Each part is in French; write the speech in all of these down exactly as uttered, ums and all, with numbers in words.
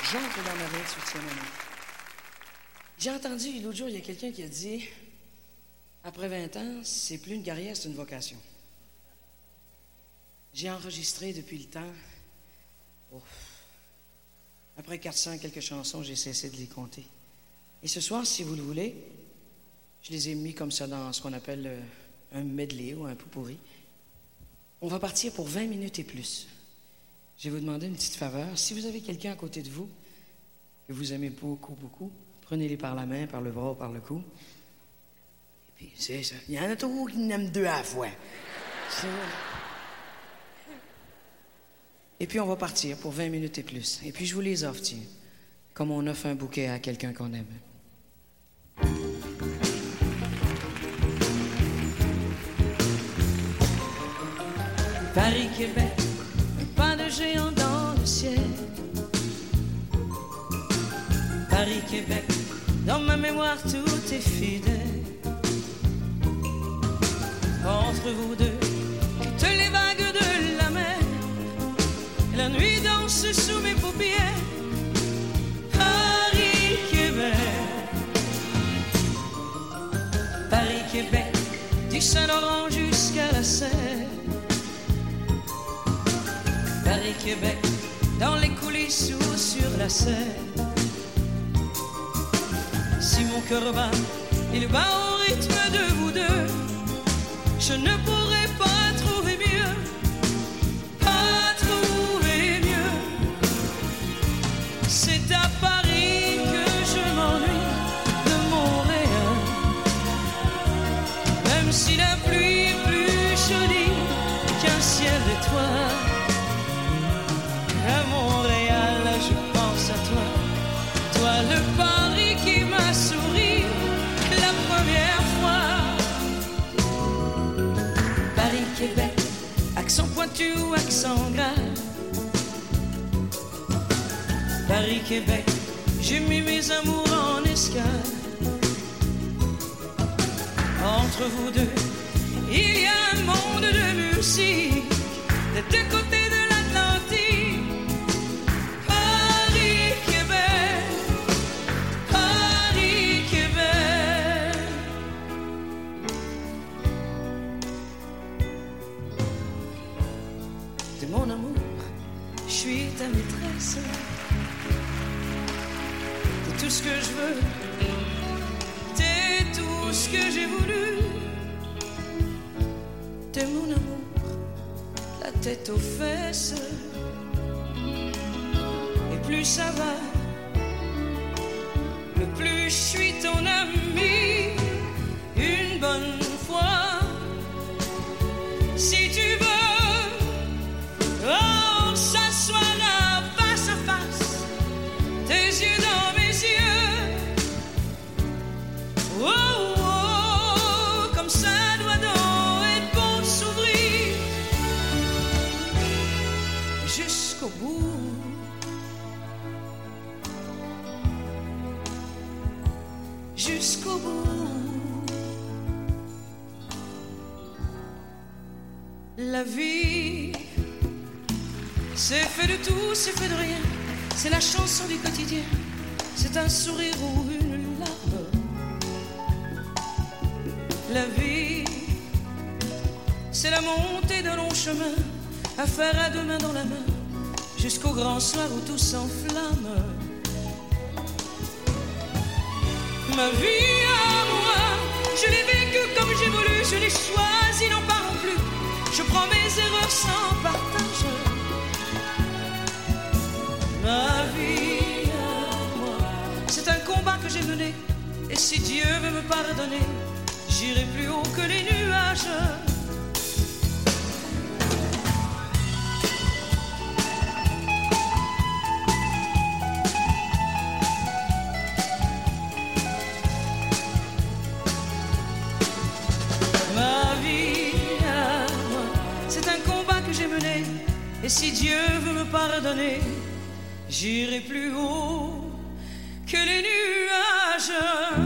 J'entre dans ma vingt-huitième année. J'ai entendu l'autre jour, il y a quelqu'un qui a dit « Après vingt ans, c'est plus une carrière, c'est une vocation. » J'ai enregistré depuis le temps. Oh. Après quatre cents quelques chansons, j'ai cessé de les compter. Et ce soir, si vous le voulez, je les ai mis comme ça dans ce qu'on appelle euh, un medley ou un pot-pourri. On va partir pour vingt minutes et plus. Je vais vous demander une petite faveur. Si vous avez quelqu'un à côté de vous que vous aimez beaucoup, beaucoup, prenez-les par la main, par le bras ou par le cou. Et puis, c'est ça. Il y en a toujours qui n'aiment deux à la fois. C'est... Et puis, on va partir pour vingt minutes et plus. Et puis, je vous les offre, tiens, comme on offre un bouquet à quelqu'un qu'on aime. Paris-Québec, pas de géant dans le ciel. Paris-Québec, dans ma mémoire tout est fidèle. Entre vous deux, toutes les vagues de la mer, la nuit danse sous mes paupières. Paris-Québec, Paris-Québec, du Saint-Laurent jusqu'à la Seine. Paris-Québec, dans les coulisses ou sur la scène. Si mon cœur bat, il bat au rythme de vous deux. Je ne pourrais pas trouver mieux, pas trouver mieux. C'est à Paris que je m'ennuie de Montréal. Même si la pluie est plus jolie qu'un ciel d'étoiles. À Montréal, je pense à toi, toi le Paris qui m'a souri la première fois. Paris-Québec, accent pointu ou accent grave. Paris-Québec, j'ai mis mes amours en escale. Entre vous deux, il y a un monde de musique des deux côtés de l'Atlantique. Mon amour, je suis ta maîtresse. T'es tout ce que je veux, t'es tout ce que j'ai voulu. T'es mon amour, la tête aux fesses. Et plus ça va, le plus je suis ton ami. Une bonne fois, si tu veux. Oh, s'asseoir là, face à face, tes yeux dans mes yeux. Oh, oh, oh, comme ça doit donc être bon de s'ouvrir jusqu'au bout. Jusqu'au bout. La vie, c'est fait de tout, c'est fait de rien. C'est la chanson du quotidien. C'est un sourire ou une larme. La vie, c'est la montée de longs chemins à faire à deux mains dans la main jusqu'au grand soir où tout s'enflamme. Ma vie à moi, je l'ai vécue comme j'ai voulu. Je l'ai choisie, n'en parlons plus. Je prends mes erreurs sans partage. Ma vie à moi, c'est un combat que j'ai mené. Et si Dieu veut me pardonner, j'irai plus haut que les nuages. Ma vie à moi, c'est un combat que j'ai mené. Et si Dieu veut me pardonner, j'irai plus haut que les nuages.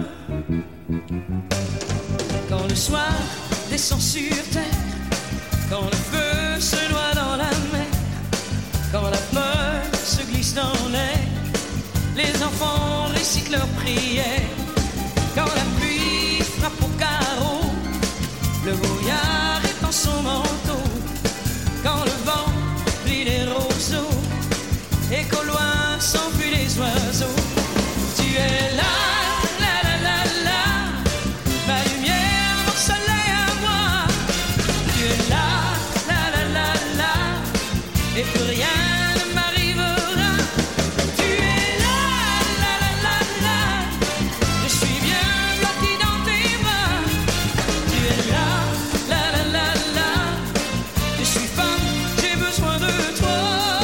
Quand le soir descend sur terre, quand le feu se noie dans la mer, quand la peur se glisse dans l'air, Les enfants récitent leurs prières. Quand la pluie frappe au carreau, le brouillard est en son manteau. Quand le vent plie les roseaux et qu'au loin s'enfuient les oiseaux, tu es là, la la la la, ma lumière, mon soleil à moi. Tu es là, la la la la, et plus rien ne m'arrivera. Tu es là, la la la la, je suis bien blotti dans tes bras. Tu es là, la la la la, je suis femme, j'ai besoin de toi.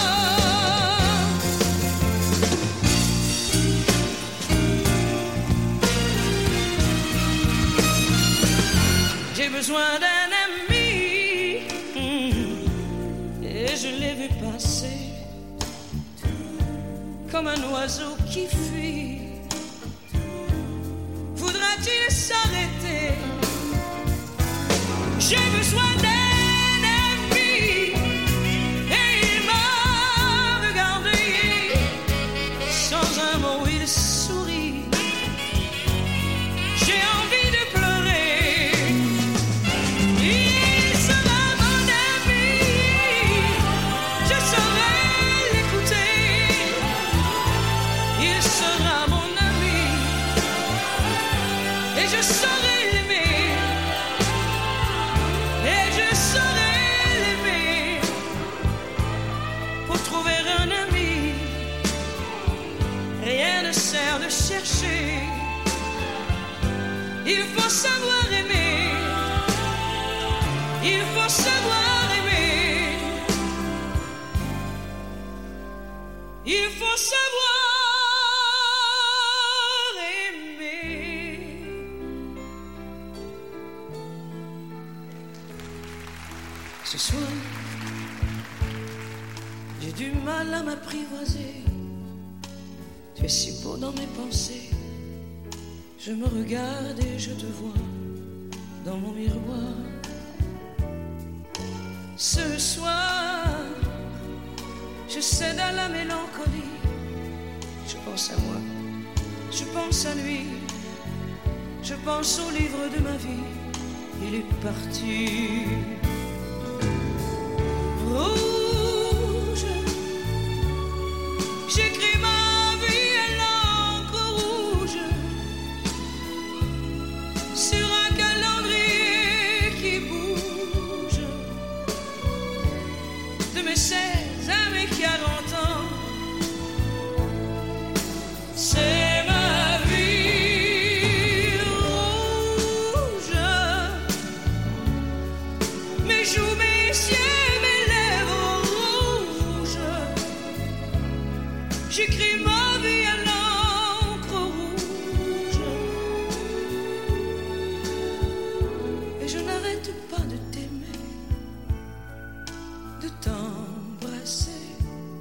J'ai besoin d'un ami, mmh, et je l'ai vu passer comme un oiseau qui fuit. Voudra-t-il s'arrêter? J'ai besoin d'un ami, et il m'a regardé. Sans un mot il sourit. J'ai envie de pleurer. Il sera mon ami, je saurai l'écouter. Il sera mon ami, et je saurai l'aimer. Et je saurai l'aimer. Pour trouver un ami, rien ne sert de chercher. Il faut savoir aimer. Il faut savoir aimer. Il faut savoir aimer. Ce soir, j'ai du mal à m'apprivoiser. Tu es si beau dans mes pensées. Je me regarde et je te vois dans mon miroir. Ce soir, je cède à la mélancolie. Je pense à moi, je pense à lui. Je pense au livre de ma vie. Il est parti. Rouge, j'écris ma vie à l'encre rouge sur un calendrier qui bouge. De mes seize à mes quarante ans, c'est ma vie rouge. Mes joues, mes yeux, mes lèvres rouges. J'écris ma vie à l'encre rouge. Et je n'arrête pas de t'aimer, de t'embrasser,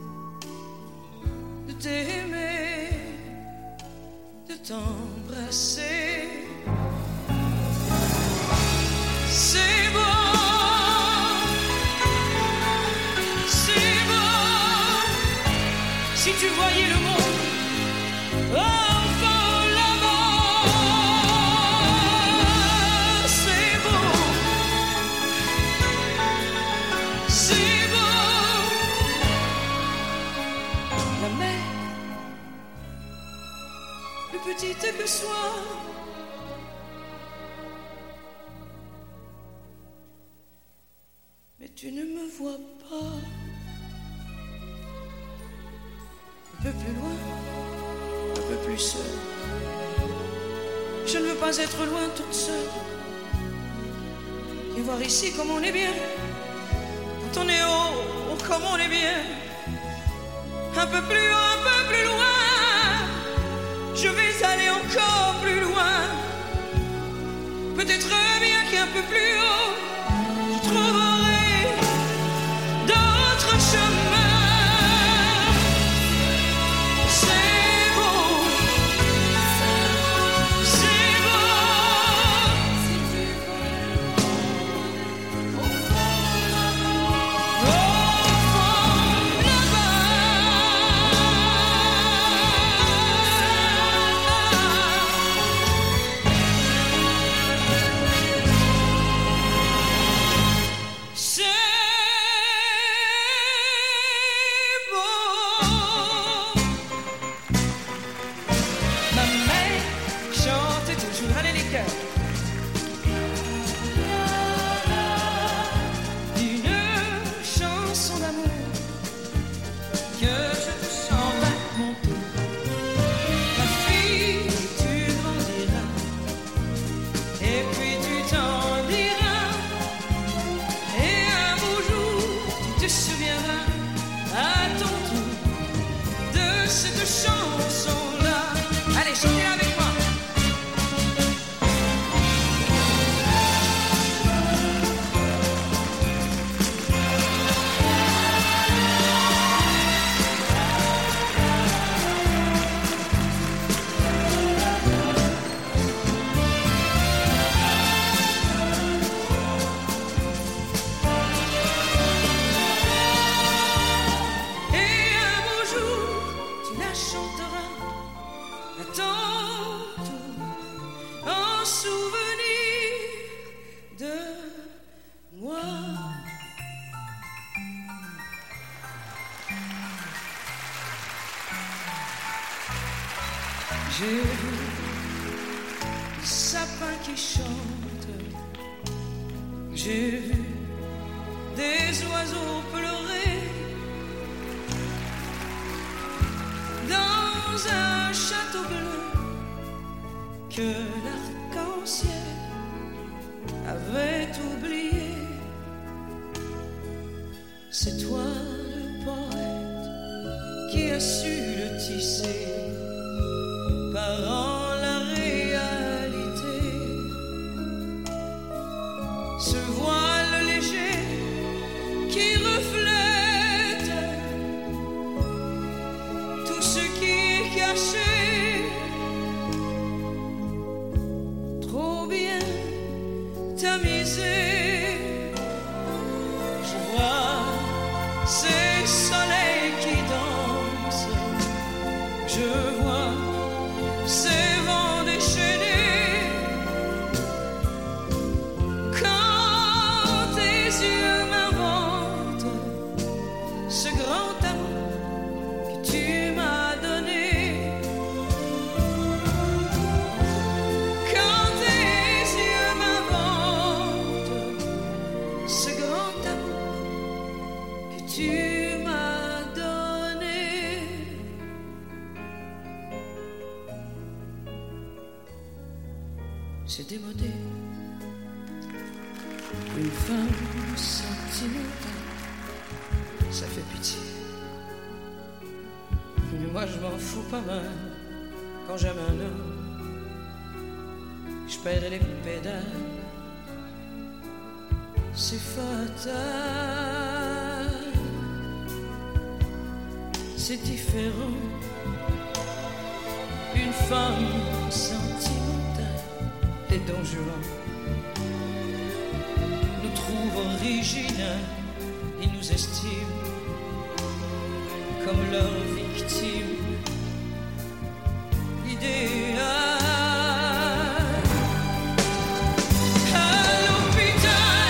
de t'aimer, de t'embrasser. C'est bon, c'est bon. Si tu voyais le monde enfant là-bas, c'est beau, c'est beau. La mer, plus petite que soit, mais tu ne me vois pas. Un peu plus loin, un peu plus seul. Je ne veux pas être loin toute seule. Et voir ici comme on est bien. Quand on est haut, oh, comme on est bien. Un peu plus haut, un peu plus loin. Je vais aller encore plus loin. Peut-être bien qu'un peu plus haut, je trouverai d'autres chemins. J'ai vu les sapins qui chantent, j'ai vu des oiseaux pleurer dans un château bleu que l'arc-en-ciel avait oublié. C'est toi le poète qui as su le tisser par la réalité. Ce voile léger qui reflète tout ce qui est caché, trop bien tamisé. Je vois ces soleils qui dansent, je vois ces vents déchaînés. Quand tes yeux m'inventent ce grand amour que tu m'as donné, quand tes yeux m'inventent ce grand amour que tu m'as donné. C'est démodé, une femme sentimentale, ça fait pitié. Mais moi je m'en fous pas mal. Quand j'aime un homme, je perds les pédales. C'est fatal, c'est différent. Une femme sentimentale, les Don Juan nous trouvent originaux, ils nous estiment comme leurs victimes idéales. À l'hôpital,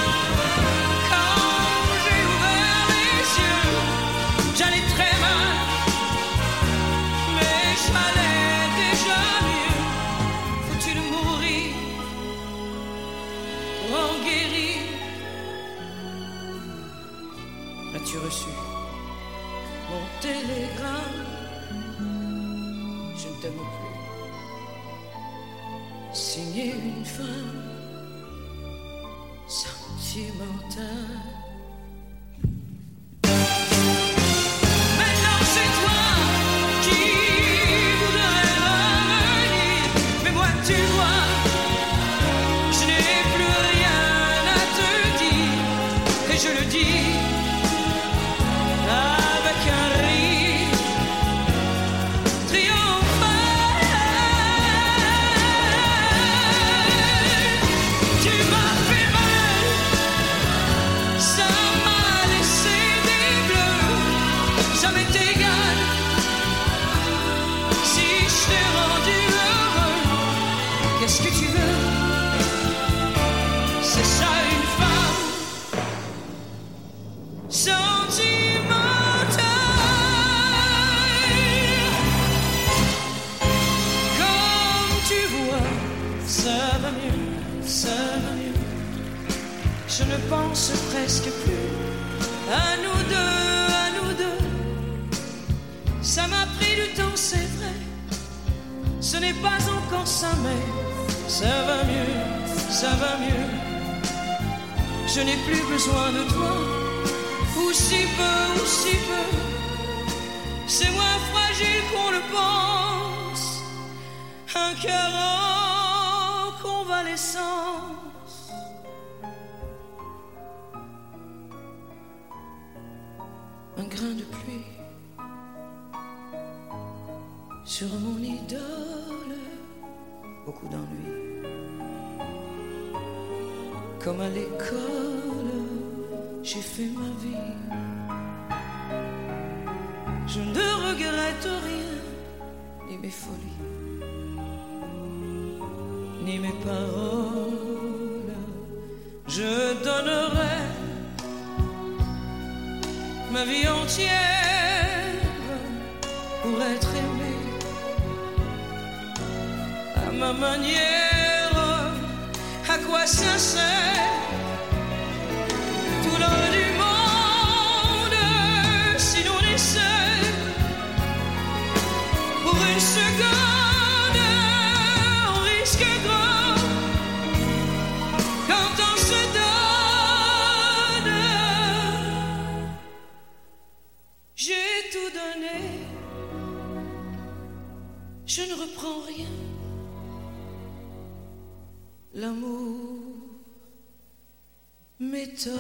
quand j'ai ouvert les yeux, j'allais très mal, mais j'allais déjà mieux. Faut-il mourir pour en guérir? As-tu reçu mon télégramme? Je ne t'aime plus. Signé une femme sentimentale. Maintenant c'est toi qui voudrais revenir, mais moi tu vois, je n'ai plus rien à te dire, et je le dis avec un rire triomphal. Tu m'as fait mal, ça m'a laissé des bleus, ça m'est égal si je t'ai rendu heureux. Qu'est-ce que tu veux? C'est ça une femme sentimentale. Comme tu vois, ça va mieux, ça va mieux. Je ne pense presque plus à nous deux, à nous deux. Ça m'a pris du temps, c'est vrai. Ce n'est pas encore ça, mais ça va mieux, ça va mieux. Je n'ai plus besoin de toi, ou si peu, ou si peu. C'est moins fragile qu'on le pense, un cœur en convalescence. Un grain de pluie sur mon idole, beaucoup d'ennuis. Comme à l'école, j'ai fait ma vie. Je ne regrette rien, ni mes folies, ni mes paroles. Je donnerai ma vie entière pour être aimé ma manière. À quoi ça sert tout l'or du monde si l'on essaie pour une seconde, on risque grand quand on se donne. J'ai tout donné, je ne reprends rien. L'amour m'étonne.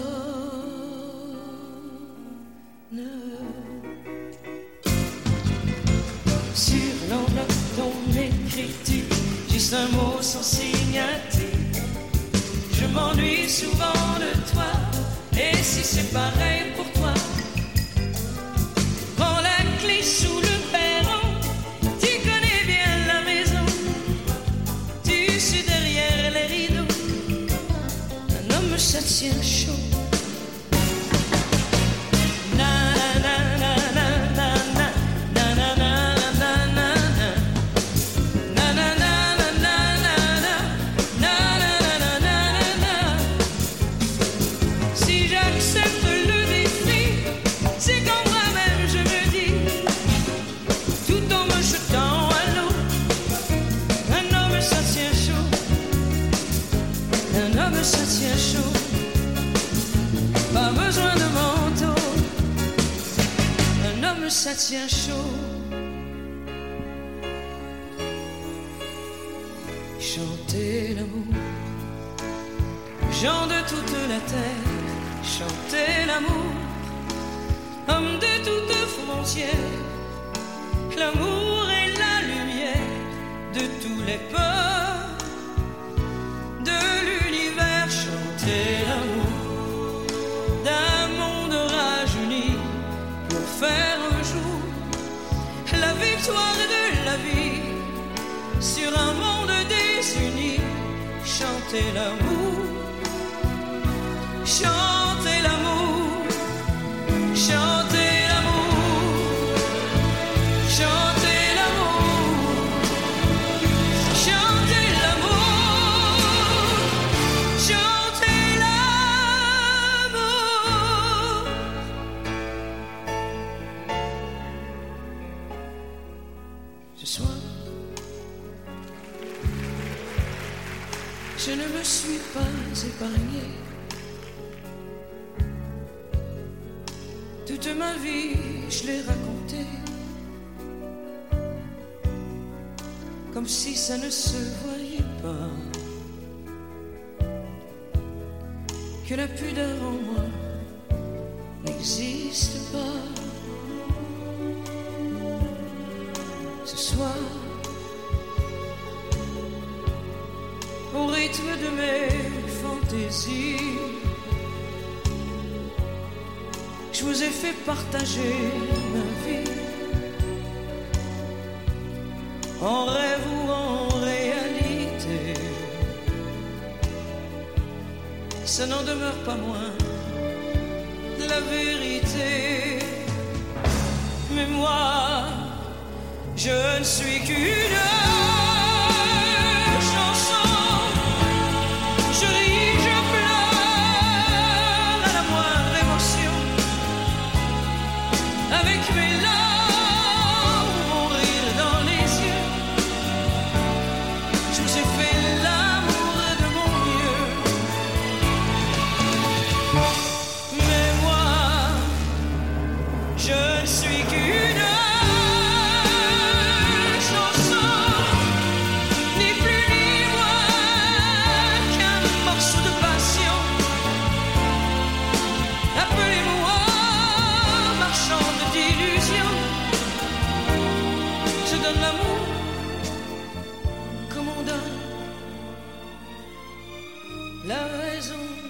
Sur l'enveloppe ton écriture, juste un mot sans signature. Je m'ennuie souvent de toi, et si c'est pareil pour toi, prends la clé sous le perron. Tu connais bien la maison, tu sais derrière les rideaux, un homme ça tient chaud. Ça tient chaud, pas besoin de manteau. Un homme ça tient chaud. Chantez l'amour, gens de toute la terre. Chantez l'amour, homme de toute frontière. L'amour est la lumière de tous les peuples de l'univers. Chantez l'amour d'un monde rajeuni pour faire un jour la victoire de la vie sur un monde désuni. Chantez l'amour, chantez l'amour, chantez l'amour, chantez l'amour, chantez l'amour, chantez l'amour. Ce soir, je ne me suis pas épargné. Toute ma vie, je l'ai racontée, comme si ça ne se voyait pas, que la pudeur en moi n'existe pas. Ce soir, au rythme de mes fantaisies, je vous ai fait partager ma vie, en rêve ou en réalité. Ça n'en demeure pas moins la vérité. Mais moi, je ne suis qu'une chanson. Je ris, je pleure à la moindre émotion. Avec mes larmes, mon rire dans les yeux, je vous ai fait l'amour de mon mieux. Mais moi, je ne suis qu'une chanson, ni plus ni moins qu'un morceau de passion. Appelez-moi marchande d'illusions. Je donne l'amour comme on donne la raison.